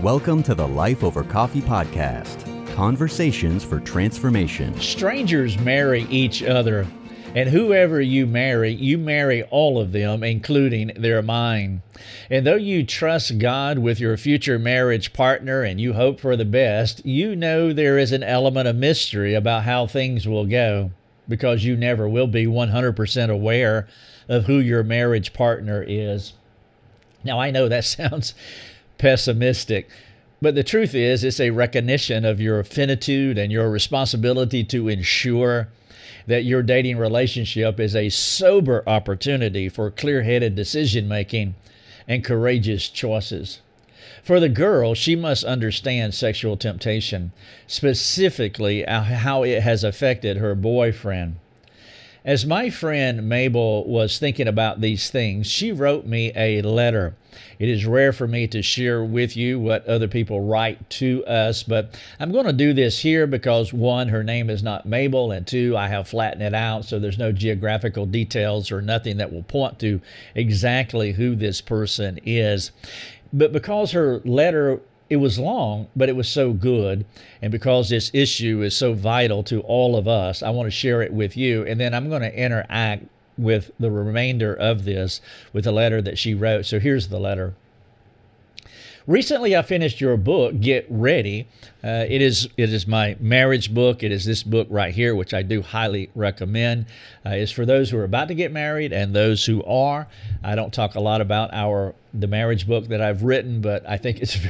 Welcome to the Life Over Coffee podcast. Conversations for transformation. Strangers marry each other, and whoever you marry all of them, including their mind. And though you trust God with your future marriage partner and you hope for the best, you know there is an element of mystery about how things will go, because you never will be 100% aware of who your marriage partner is. Now, I know that sounds pessimistic, but the truth is it's a recognition of your finitude and your responsibility to ensure that your dating relationship is a sober opportunity for clear-headed decision-making and courageous choices. For the girl, she must understand sexual temptation, specifically how it has affected her boyfriend. As my friend Mabel was thinking about these things, she wrote me a letter. It is rare for me to share with you what other people write to us, but I'm going to do this here because, one, her name is not Mabel, and two, I have flattened it out so there's no geographical details or nothing that will point to exactly who this person is. But because her letter, it was long, but it was so good, and because this issue is so vital to all of us, I want to share it with you, and then I'm going to interact with the remainder of this with the letter that she wrote. So here's the letter. Recently, I finished your book, Get Ready. It is my marriage book. It is this book right here, which I do highly recommend. It's for those who are about to get married and those who are. I don't talk a lot about the marriage book that I've written, but I think it's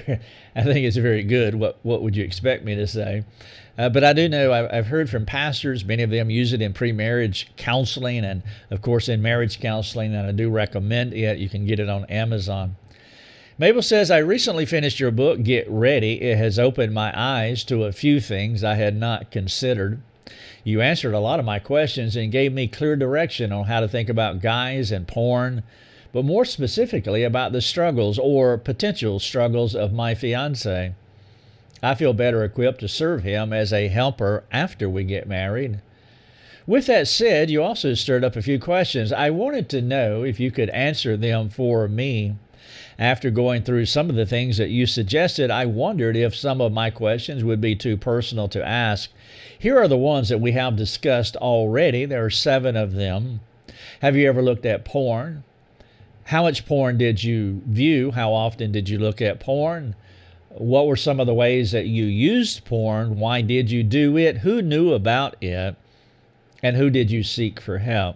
very good. What would you expect me to say? But I do know I've heard from pastors. Many of them use it in pre-marriage counseling and, of course, in marriage counseling, and I do recommend it. You can get it on Amazon. Mabel says, I recently finished your book, Get Ready. It has opened my eyes to a few things I had not considered. You answered a lot of my questions and gave me clear direction on how to think about guys and porn, but more specifically about the struggles or potential struggles of my fiancé. I feel better equipped to serve him as a helper after we get married. With that said, you also stirred up a few questions. I wanted to know if you could answer them for me. After going through some of the things that you suggested, I wondered if some of my questions would be too personal to ask. Here are the ones that we have discussed already. There are 7 of them. Have you ever looked at porn? How much porn did you view? How often did you look at porn? What were some of the ways that you used porn? Why did you do it? Who knew about it? And who did you seek for help?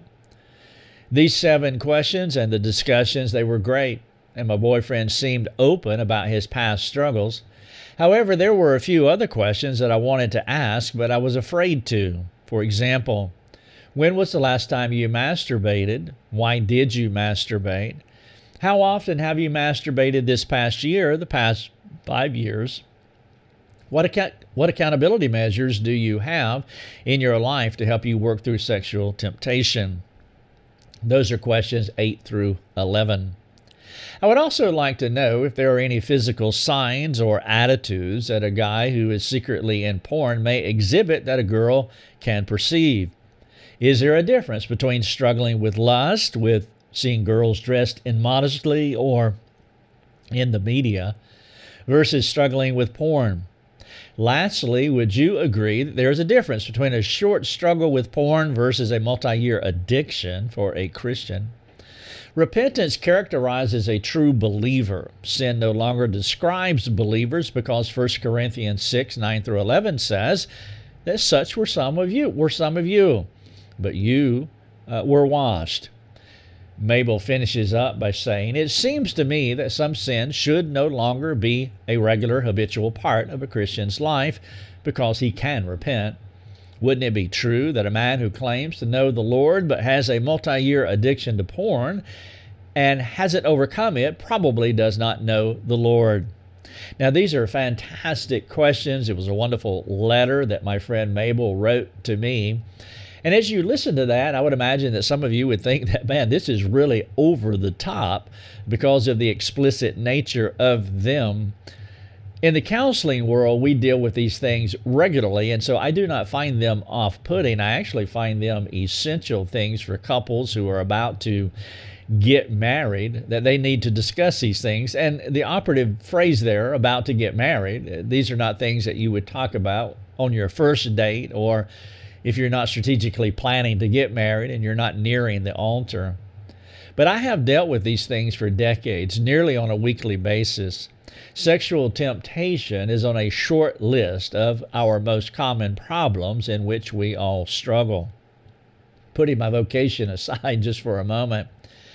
These 7 questions and the discussions, they were great, and my boyfriend seemed open about his past struggles. However, there were a few other questions that I wanted to ask, but I was afraid to. For example, when was the last time you masturbated? Why did you masturbate? How often have you masturbated this past year, the past 5 years? What accountability measures do you have in your life to help you work through sexual temptation? Those are questions 8 through 11. I would also like to know if there are any physical signs or attitudes that a guy who is secretly in porn may exhibit that a girl can perceive. Is there a difference between struggling with lust, with seeing girls dressed immodestly or in the media, versus struggling with porn? Lastly, would you agree that there is a difference between a short struggle with porn versus a multi-year addiction for a Christian? Repentance characterizes a true believer. Sin no longer describes believers because 1 Corinthians 6, 9 through 11 says that such were some of you, but you were washed. Mabel finishes up by saying, it seems to me that some sin should no longer be a regular habitual part of a Christian's life because he can repent. Wouldn't it be true that a man who claims to know the Lord but has a multi-year addiction to porn and hasn't overcome it probably does not know the Lord? Now, these are fantastic questions. It was a wonderful letter that my friend Mabel wrote to me. And as you listen to that, I would imagine that some of you would think that, man, this is really over the top because of the explicit nature of them. In the counseling world, we deal with these things regularly, and so I do not find them off-putting. I actually find them essential things for couples who are about to get married, that they need to discuss these things. And the operative phrase there, about to get married, these are not things that you would talk about on your first date, or if you're not strategically planning to get married and you're not nearing the altar. But I have dealt with these things for decades, nearly on a weekly basis. Sexual temptation is on a short list of our most common problems in which we all struggle. Putting my vocation aside just for a moment,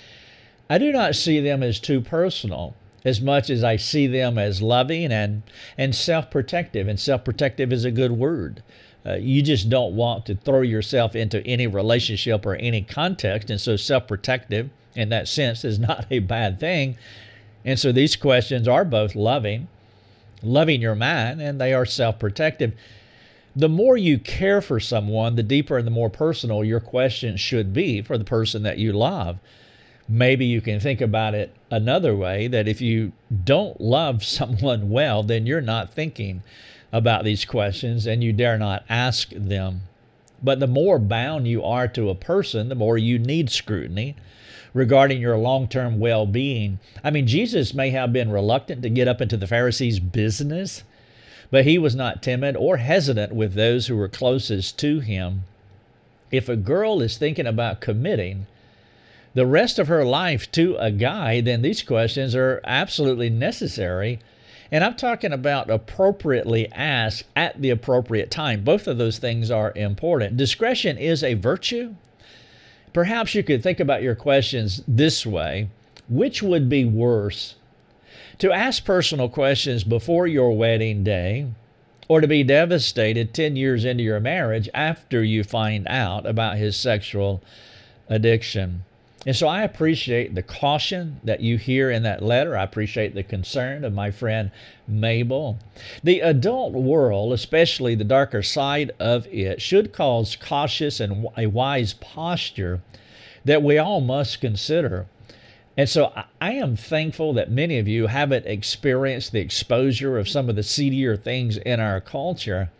I do not see them as too personal as much as I see them as loving and self-protective. And self-protective is a good word. You just don't want to throw yourself into any relationship or any context. And so self-protective in that sense is not a bad thing. And so these questions are both loving your mind, and they are self-protective. The more you care for someone, the deeper and the more personal your questions should be for the person that you love. Maybe you can think about it another way, that if you don't love someone well, then you're not thinking about these questions and you dare not ask them. But the more bound you are to a person, the more you need scrutiny regarding your long-term well-being. I mean, Jesus may have been reluctant to get up into the Pharisees' business, but he was not timid or hesitant with those who were closest to him. If a girl is thinking about committing the rest of her life to a guy, then these questions are absolutely necessary. And I'm talking about appropriately asked at the appropriate time. Both of those things are important. Discretion is a virtue. Perhaps you could think about your questions this way. Which would be worse? To ask personal questions before your wedding day, or to be devastated 10 years into your marriage after you find out about his sexual addiction? And so I appreciate the caution that you hear in that letter. I appreciate the concern of my friend Mabel. The adult world, especially the darker side of it, should cause cautious and a wise posture that we all must consider. And so I am thankful that many of you haven't experienced the exposure of some of the seedier things in our culture.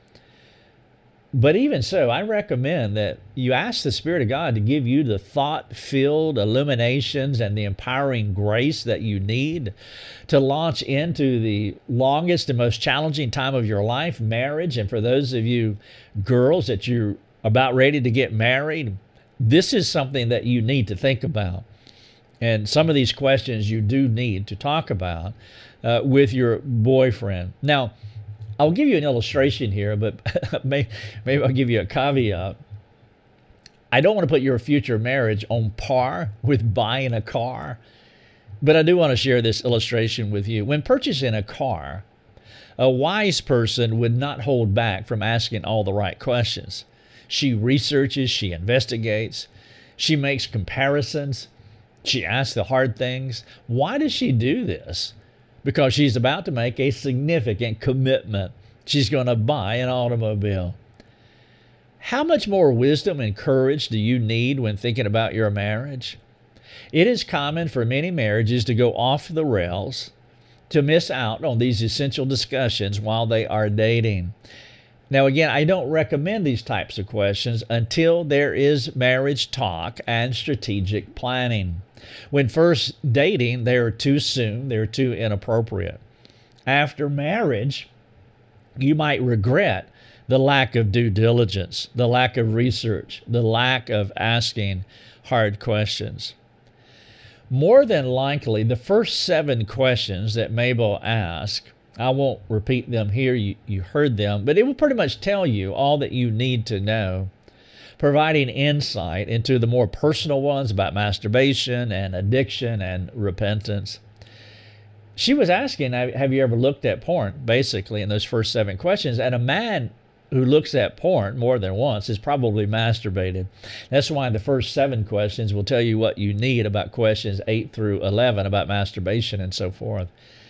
But even so, I recommend that you ask the Spirit of God to give you the thought-filled illuminations and the empowering grace that you need to launch into the longest and most challenging time of your life, marriage. And for those of you girls that you're about ready to get married, this is something that you need to think about. And some of these questions you do need to talk about with your boyfriend. Now, I'll give you an illustration here, but maybe I'll give you a caveat. I don't want to put your future marriage on par with buying a car, but I do want to share this illustration with you. When purchasing a car, a wise person would not hold back from asking all the right questions. She researches, she investigates, she makes comparisons, she asks the hard things. Why does she do this? Because she's about to make a significant commitment. She's going to buy an automobile. How much more wisdom and courage do you need when thinking about your marriage? It is common for many marriages to go off the rails, to miss out on these essential discussions while they are dating. Now, again, I don't recommend these types of questions until there is marriage talk and strategic planning. When first dating, they're too soon, they're too inappropriate. After marriage, you might regret the lack of due diligence, the lack of research, the lack of asking hard questions. More than likely, the first 7 questions that Mabel asked, I won't repeat them here, you heard them, but it will pretty much tell you all that you need to know, providing insight into the more personal ones about masturbation and addiction and repentance. She was asking, have you ever looked at porn, basically, in those first 7 questions. And a man who looks at porn more than once is probably masturbated. That's why the first 7 questions will tell you what you need about questions 8 through 11 about masturbation and so forth.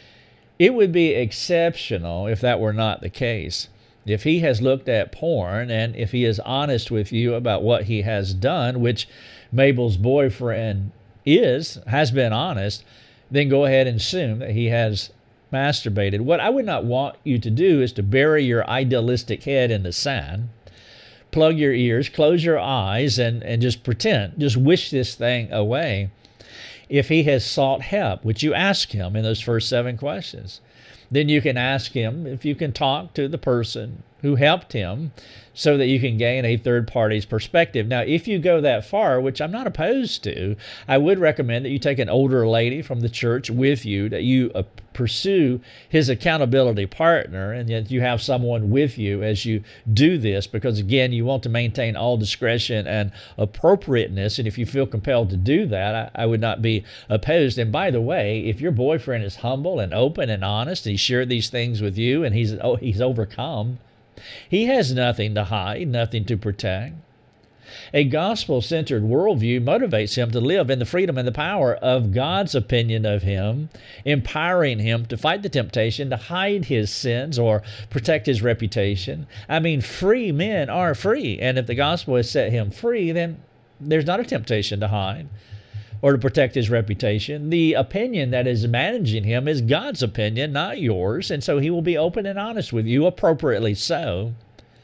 It would be exceptional if that were not the case. If he has looked at porn and if he is honest with you about what he has done, which Mabel's boyfriend has been honest, then go ahead and assume that he has masturbated. What I would not want you to do is to bury your idealistic head in the sand, plug your ears, close your eyes, and just pretend, just wish this thing away. if he has sought help, which you ask him in those first 7 questions. Then you can ask him if you can talk to the person who helped him so that you can gain a third party's perspective. Now, if you go that far, which I'm not opposed to, I would recommend that you take an older lady from the church with you, that you pursue his accountability partner, and that you have someone with you as you do this, because again, you want to maintain all discretion and appropriateness. And if you feel compelled to do that, I would not be opposed. And by the way, if your boyfriend is humble and open and honest, and he shared these things with you, and he's overcome, he has nothing to hide, nothing to protect. A gospel-centered worldview motivates him to live in the freedom and the power of God's opinion of him, empowering him to fight the temptation to hide his sins or protect his reputation. I mean, free men are free, and if the gospel has set him free, then there's not a temptation to hide or to protect his reputation. The opinion that is managing him is God's opinion, not yours, and so he will be open and honest with you, appropriately so.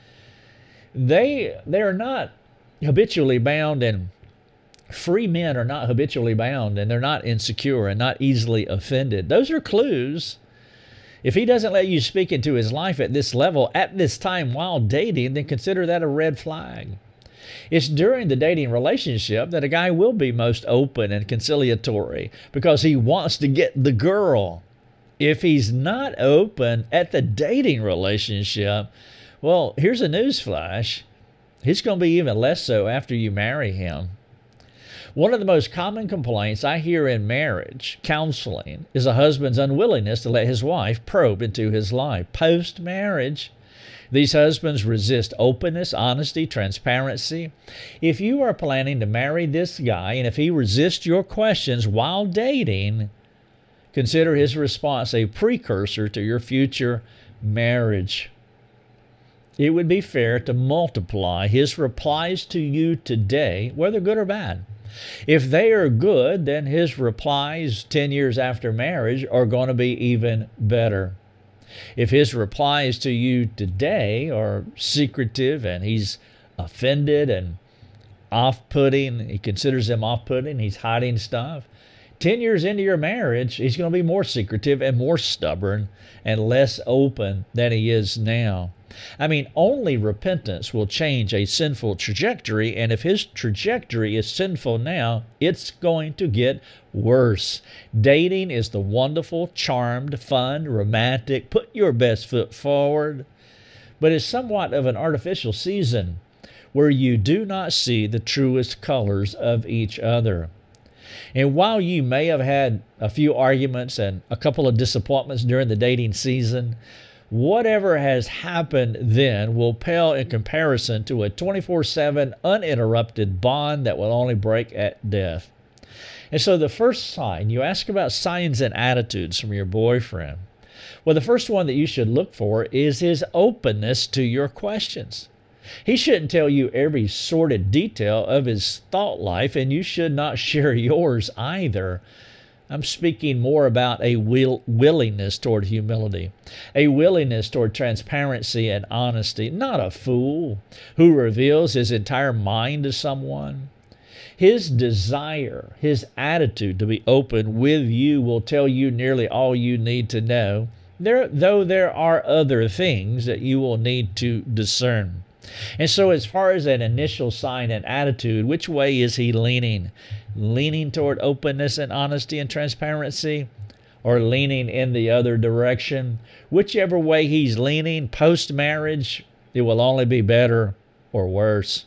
They are not habitually bound, and free men are not habitually bound, and they're not insecure and not easily offended. Those are clues. If he doesn't let you speak into his life at this level, at this time while dating, then consider that a red flag. It's during the dating relationship that a guy will be most open and conciliatory because he wants to get the girl. If he's not open at the dating relationship, well, here's a newsflash. He's going to be even less so after you marry him. One of the most common complaints I hear in marriage counseling is a husband's unwillingness to let his wife probe into his life. Post-marriage, these husbands resist openness, honesty, transparency. If you are planning to marry this guy, and if he resists your questions while dating, consider his response a precursor to your future marriage. It would be fair to multiply his replies to you today, whether good or bad. If they are good, then his replies 10 years after marriage are going to be even better. If his replies to you today are secretive and he's offended and off-putting, he considers them off-putting, he's hiding stuff, 10 years into your marriage, he's going to be more secretive and more stubborn and less open than he is now. I mean, only repentance will change a sinful trajectory, and if his trajectory is sinful now, it's going to get worse. Dating is the wonderful, charmed, fun, romantic, put your best foot forward, but it's somewhat of an artificial season where you do not see the truest colors of each other. And while you may have had a few arguments and a couple of disappointments during the dating season, whatever has happened then will pale in comparison to a 24/7 uninterrupted bond that will only break at death. And so the first sign, you ask about signs and attitudes from your boyfriend. Well, the first one that you should look for is his openness to your questions. He shouldn't tell you every sordid detail of his thought life, and you should not share yours either. I'm speaking more about a willingness toward humility, a willingness toward transparency and honesty, not a fool who reveals his entire mind to someone. His desire, his attitude to be open with you will tell you nearly all you need to know, though there are other things that you will need to discern. And so as far as an initial sign and attitude, which way is he leaning? Leaning toward openness and honesty and transparency, or leaning in the other direction? Whichever way he's leaning, post-marriage, it will only be better or worse.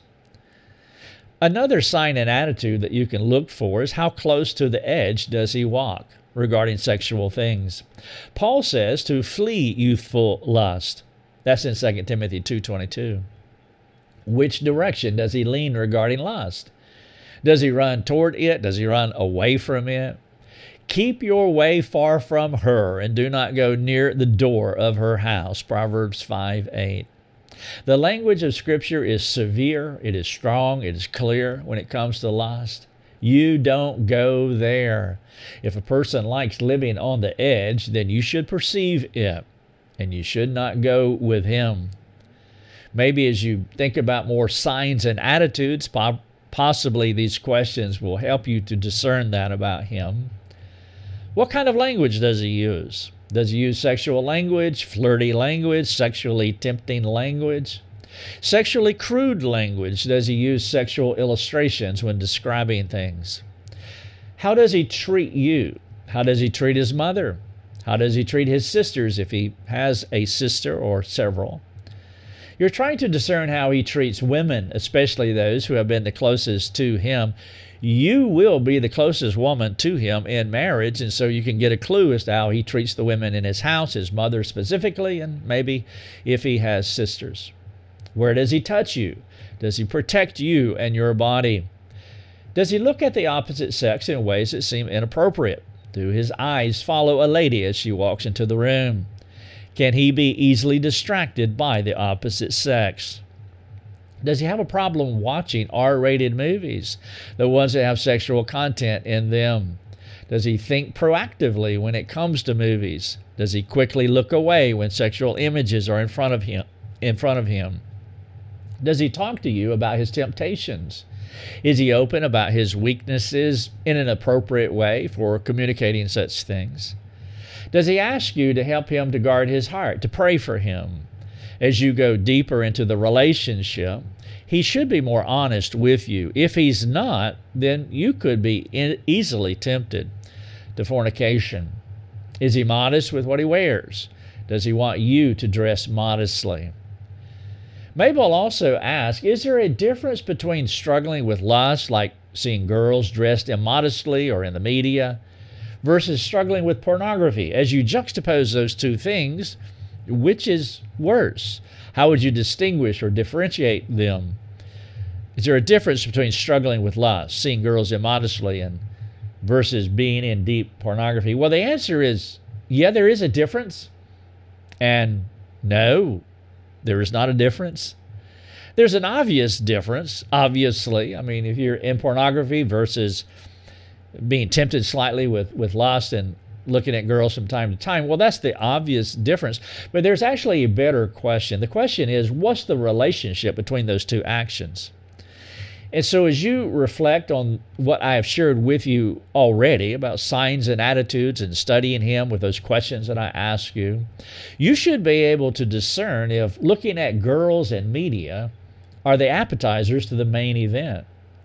Another sign and attitude that you can look for is how close to the edge does he walk regarding sexual things. Paul says to flee youthful lust. That's in 2 Timothy 2:22. Which direction does he lean regarding lust? Does he run toward it? Does he run away from it? Keep your way far from her and do not go near the door of her house. Proverbs 5:8. The language of Scripture is severe, it is strong, it is clear when it comes to lust. You don't go there. If a person likes living on the edge, then you should perceive it, and you should not go with him. Maybe as you think about more signs and attitudes, Possibly these questions will help you to discern that about him. What kind of language does he use? Does he use sexual language, flirty language, sexually tempting language? Sexually crude language? Does he use sexual illustrations when describing things? How does he treat you? How does he treat his mother? How does he treat his sisters if he has a sister or several? You're trying to discern how he treats women, especially those who have been the closest to him. You will be the closest woman to him in marriage, and so you can get a clue as to how he treats the women in his house, his mother specifically, and maybe if he has sisters. Where does he touch you? Does he protect you and your body? Does he look at the opposite sex in ways that seem inappropriate? Do his eyes follow a lady as she walks into the room? Can he be easily distracted by the opposite sex? Does he have a problem watching R-rated movies, the ones that have sexual content in them? Does he think proactively when it comes to movies? Does he quickly look away when sexual images are in front of him? Does he talk to you about his temptations? Is he open about his weaknesses in an appropriate way for communicating such things? Does he ask you to help him to guard his heart, to pray for him? As you go deeper into the relationship, he should be more honest with you. If he's not, then you could be easily tempted to fornication. Is he modest with what he wears? Does he want you to dress modestly? Mabel also asks, is there a difference between struggling with lust, like seeing girls dressed immodestly or in the media, versus struggling with pornography? As you juxtapose those two things, which is worse? How would you distinguish or differentiate them? Is there a difference between struggling with lust, seeing girls immodestly, and versus being in deep pornography? Well, the answer is, yeah, there is a difference. And no, there is not a difference. There's an obvious difference, obviously. I mean, if you're in pornography versus being tempted slightly with lust and looking at girls from time to time, well, that's the obvious difference. But there's actually a better question. The question is, what's the relationship between those two actions? And so as you reflect on what I have shared with you already about signs and attitudes and studying him with those questions that I ask you, you should be able to discern if looking at girls and media are the appetizers to the main event.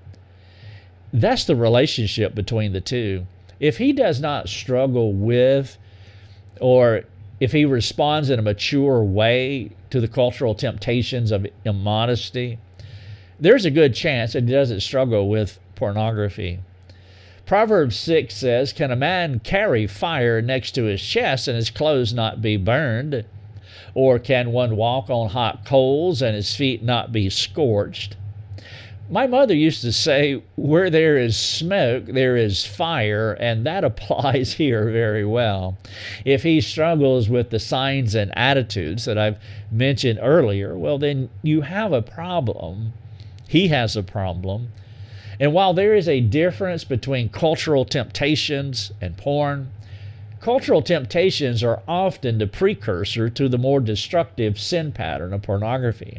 That's the relationship between the two. If he does not struggle with, or if he responds in a mature way to the cultural temptations of immodesty, there's a good chance that he doesn't struggle with pornography. Proverbs 6 says, can a man carry fire next to his chest and his clothes not be burned? Or can one walk on hot coals and his feet not be scorched? My mother used to say, where there is smoke, there is fire, and that applies here very well. If he struggles with the signs and attitudes that I've mentioned earlier, well, then you have a problem. He has a problem. And while there is a difference between cultural temptations and porn, cultural temptations are often the precursor to the more destructive sin pattern of pornography.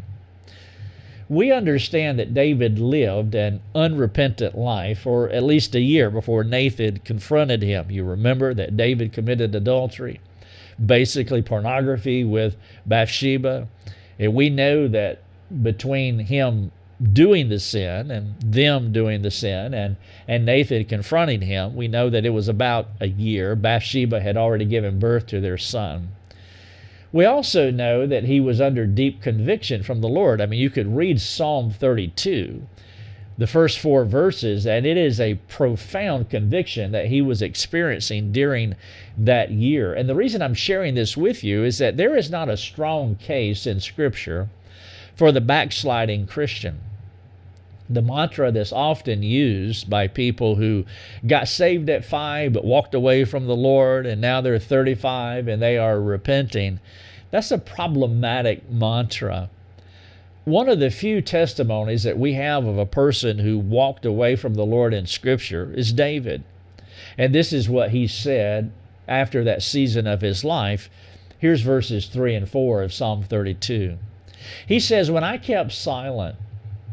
We understand that David lived an unrepentant life for at least a year before Nathan confronted him. You remember that David committed adultery, basically pornography, with Bathsheba. And we know that between him doing the sin and them doing the sin and Nathan confronting him, we know that it was about a year. Bathsheba had already given birth to their son. We also know that he was under deep conviction from the Lord. I mean, you could read Psalm 32, the first 4 verses, and it is a profound conviction that he was experiencing during that year. And the reason I'm sharing this with you is that there is not a strong case in Scripture for the backsliding Christian. The mantra that's often used by people who got saved at 5 but walked away from the Lord, and now they're 35 and they are repenting, that's a problematic mantra. One of the few testimonies that we have of a person who walked away from the Lord in Scripture is David. And this is what he said after that season of his life. Here's verses 3 and 4 of Psalm 32. He says, when I kept silent,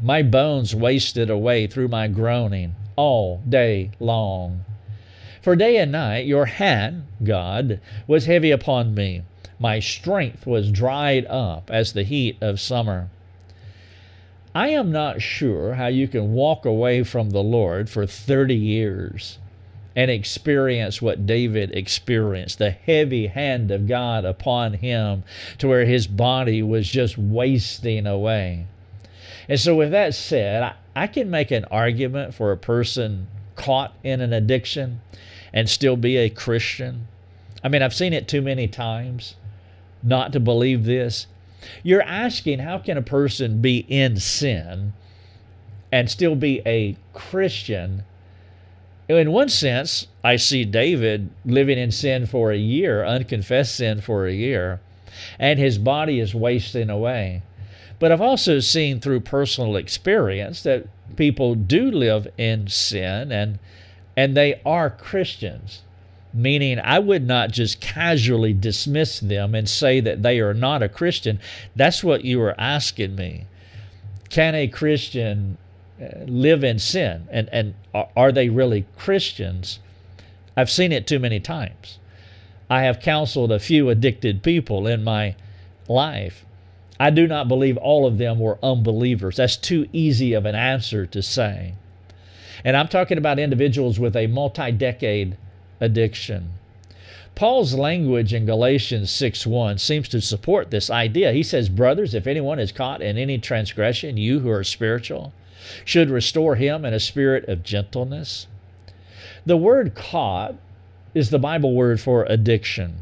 My bones wasted away through my groaning all day long. For day and night your hand, God, was heavy upon me. My strength was dried up as the heat of summer. I am not sure how you can walk away from the Lord for 30 years and experience what David experienced, the heavy hand of God upon him to where his body was just wasting away. And so with that said, I can make an argument for a person caught in an addiction and still be a Christian. I mean, I've seen it too many times not to believe this. You're asking, how can a person be in sin and still be a Christian? In one sense, I see David living in sin for a year, unconfessed sin for a year, and his body is wasting away. But I've also seen through personal experience that people do live in sin and they are Christians, meaning I would not just casually dismiss them and say that they are not a Christian. That's what you were asking me. Can a Christian live in sin? And are they really Christians? I've seen it too many times. I have counseled a few addicted people in my life. I do not believe all of them were unbelievers. That's too easy of an answer to say. And I'm talking about individuals with a multi-decade addiction. Paul's language in Galatians 6:1 seems to support this idea. He says, brothers, if anyone is caught in any transgression, you who are spiritual should restore him in a spirit of gentleness. The word caught is the Bible word for addiction.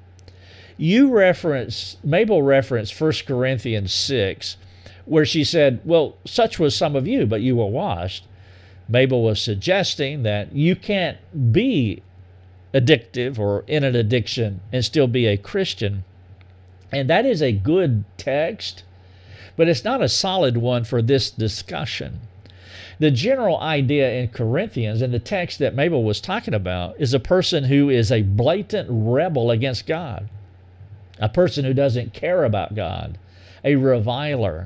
Mabel referenced 1 Corinthians 6, where she said, well, such was some of you, but you were washed. Mabel was suggesting that you can't be addictive or in an addiction and still be a Christian. And that is a good text, but it's not a solid one for this discussion. The general idea in Corinthians, and the text that Mabel was talking about, is a person who is a blatant rebel against God, a person who doesn't care about God, a reviler.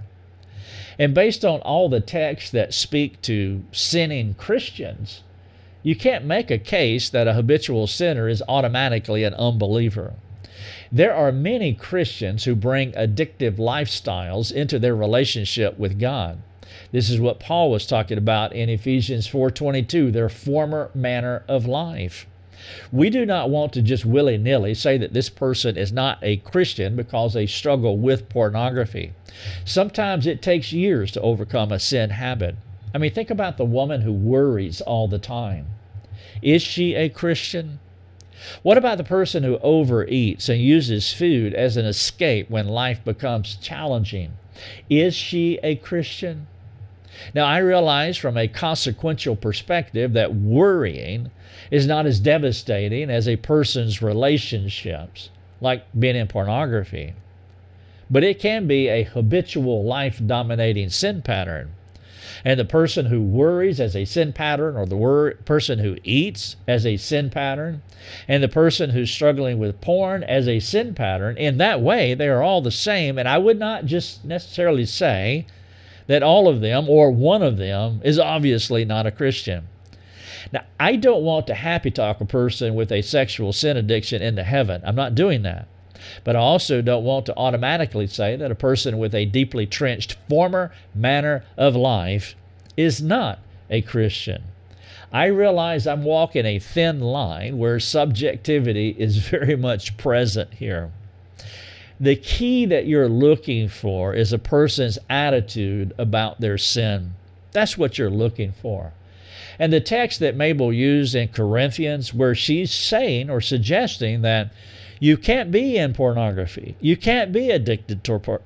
And based on all the texts that speak to sinning Christians, you can't make a case that a habitual sinner is automatically an unbeliever. There are many Christians who bring addictive lifestyles into their relationship with God. This is what Paul was talking about in Ephesians 4:22, their former manner of life. We do not want to just willy-nilly say that this person is not a Christian because they struggle with pornography. Sometimes it takes years to overcome a sin habit. I mean, think about the woman who worries all the time. Is she a Christian? What about the person who overeats and uses food as an escape when life becomes challenging? Is she a Christian? Now, I realize from a consequential perspective that worrying is not as devastating as a person's relationships, like being in pornography. But it can be a habitual life-dominating sin pattern. And the person who worries as a sin pattern, or the person who eats as a sin pattern, and the person who's struggling with porn as a sin pattern, in that way, they are all the same. And I would not just necessarily say that all of them or one of them is obviously not a Christian. Now, I don't want to happy talk a person with a sexual sin addiction into heaven. I'm not doing that. But I also don't want to automatically say that a person with a deeply trenched former manner of life is not a Christian. I realize I'm walking a thin line where subjectivity is very much present here. The key that you're looking for is a person's attitude about their sin. That's what you're looking for. And the text that Mabel used in Corinthians, where she's saying or suggesting that you can't be in pornography, you can't be addicted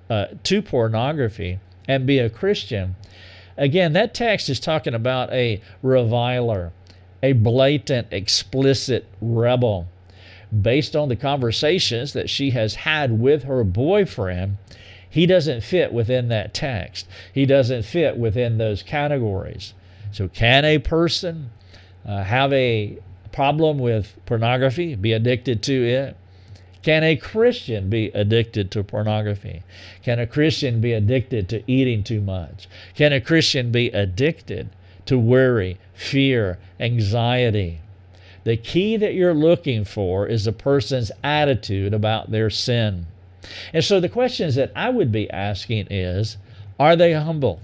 to pornography and be a Christian. Again, that text is talking about a reviler, a blatant, explicit rebel. Based on the conversations that she has had with her boyfriend, he doesn't fit within that text. He doesn't fit within those categories. So can a person have a problem with pornography, be addicted to it? Can a Christian be addicted to pornography? Can a Christian be addicted to eating too much? Can a Christian be addicted to worry, fear, anxiety? The key that you're looking for is a person's attitude about their sin. And so the questions that I would be asking is, are they humble?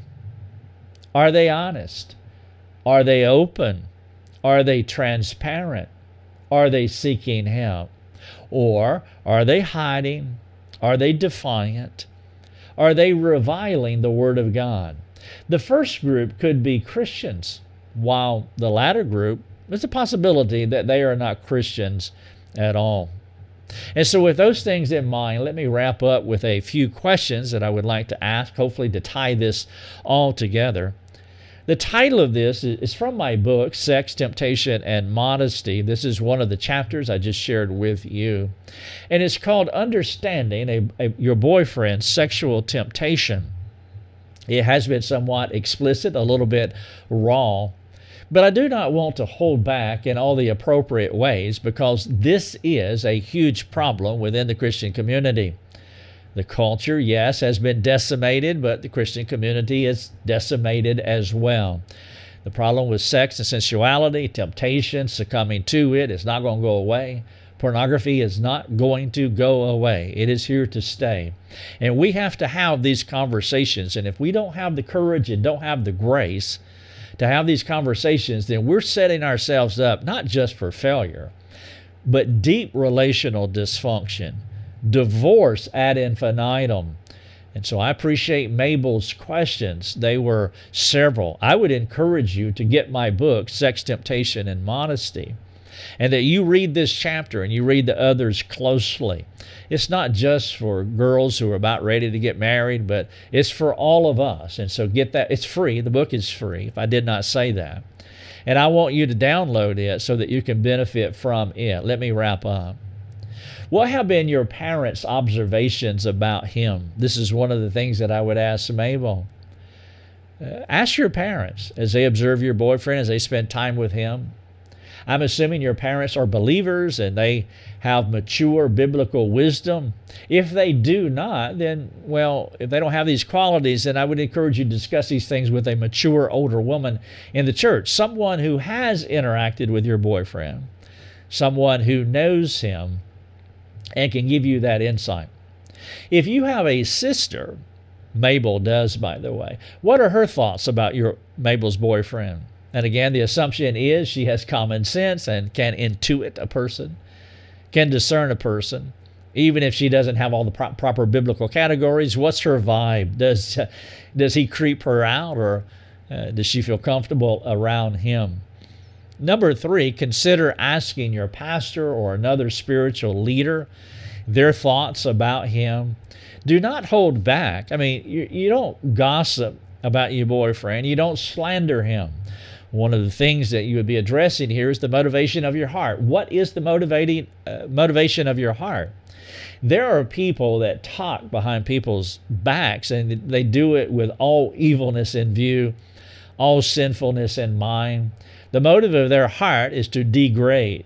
Are they honest? Are they open? Are they transparent? Are they seeking help? Or are they hiding? Are they defiant? Are they reviling the Word of God? The first group could be Christians, while the latter group, there's a possibility that they are not Christians at all. And so with those things in mind, let me wrap up with a few questions that I would like to ask, hopefully to tie this all together. The title of this is from my book, Sex, Temptation, and Modesty. This is one of the chapters I just shared with you. And it's called Understanding Your Boyfriend's Sexual Temptation. It has been somewhat explicit, a little bit raw, but I do not want to hold back in all the appropriate ways because this is a huge problem within the Christian community. The culture, yes, has been decimated, but the Christian community is decimated as well. The problem with sex and sensuality, temptation, succumbing to it is not going to go away. Pornography is not going to go away. It is here to stay. And we have to have these conversations. And if we don't have the courage and don't have the grace to have these conversations, then we're setting ourselves up not just for failure, but deep relational dysfunction. Divorce ad infinitum. And so I appreciate Mabel's questions. They were several. I would encourage you to get my book, Sex, Temptation, and Modesty, and that you read this chapter and you read the others closely. It's not just for girls who are about ready to get married, but it's for all of us. And so get that. It's free. The book is free, if I did not say that. And I want you to download it so that you can benefit from it. Let me wrap up. What have been your parents' observations about him? This is one of the things that I would ask Mabel. Ask your parents as they observe your boyfriend, as they spend time with him. I'm assuming your parents are believers and they have mature biblical wisdom. If they do not, then, well, if they don't have these qualities, then I would encourage you to discuss these things with a mature older woman in the church, someone who has interacted with your boyfriend, someone who knows him and can give you that insight. If you have a sister, Mabel does, by the way, what are her thoughts about Mabel's boyfriend? And again, the assumption is she has common sense and can intuit a person, can discern a person, even if she doesn't have all the proper biblical categories. What's her vibe? Does he creep her out, or does she feel comfortable around him? Number 3, consider asking your pastor or another spiritual leader their thoughts about him. Do not hold back. I mean, you don't gossip about your boyfriend. You don't slander him. One of the things that you would be addressing here is the motivation of your heart. What is the motivation of your heart? There are people that talk behind people's backs, and they do it with all evilness in view, all sinfulness in mind. The motive of their heart is to degrade,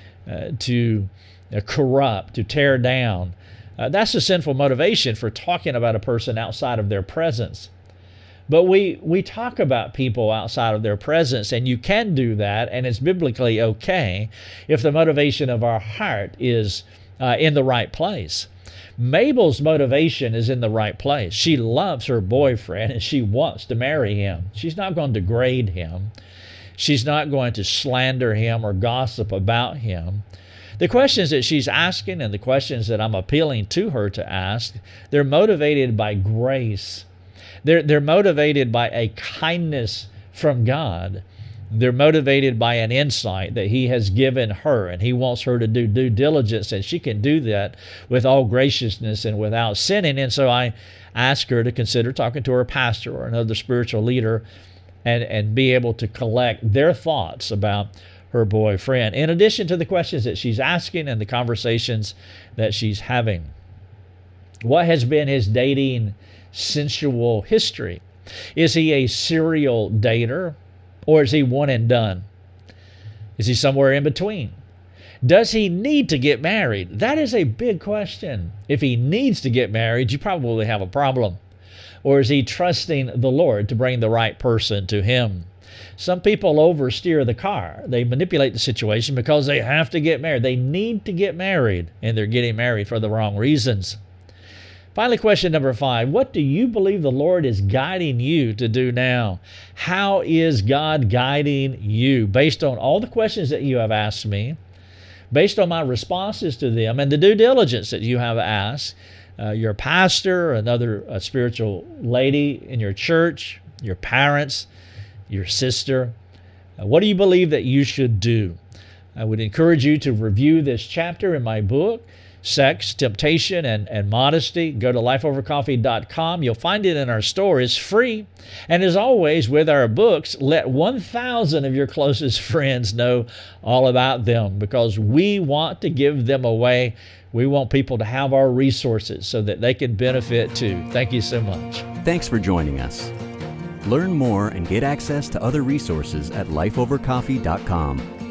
to corrupt, to tear down. That's a sinful motivation for talking about a person outside of their presence. But we talk about people outside of their presence, and you can do that, and it's biblically okay if the motivation of our heart is in the right place. Mabel's motivation is in the right place. She loves her boyfriend, and she wants to marry him. She's not going to degrade him. She's not going to slander him or gossip about him. The questions that she's asking and the questions that I'm appealing to her to ask, they're motivated by grace. They're motivated by a kindness from God. They're motivated by an insight that he has given her, and he wants her to do due diligence, and she can do that with all graciousness and without sinning. And so I ask her to consider talking to her pastor or another spiritual leader and be able to collect their thoughts about her boyfriend, in addition to the questions that she's asking and the conversations that she's having. What has been his dating sensual history? Is he a serial dater, or is he one and done? Is he somewhere in between? Does he need to get married? That is a big question. If he needs to get married, you probably have a problem. Or is he trusting the Lord to bring the right person to him? Some people oversteer the car. They manipulate the situation because they have to get married. They need to get married, and they're getting married for the wrong reasons. Finally, question number 5. What do you believe the Lord is guiding you to do now? How is God guiding you? Based on all the questions that you have asked me, based on my responses to them, and the due diligence that you have asked, your pastor, another spiritual lady in your church, your parents, your sister, what do you believe that you should do? I would encourage you to review this chapter in my book, Sex, Temptation, and Modesty. Go to lifeovercoffee.com. You'll find it in our store. It's free. And as always, with our books, let 1,000 of your closest friends know all about them, because we want to give them away. We want people to have our resources so that they can benefit too. Thank you so much. Thanks for joining us. Learn more and get access to other resources at lifeovercoffee.com.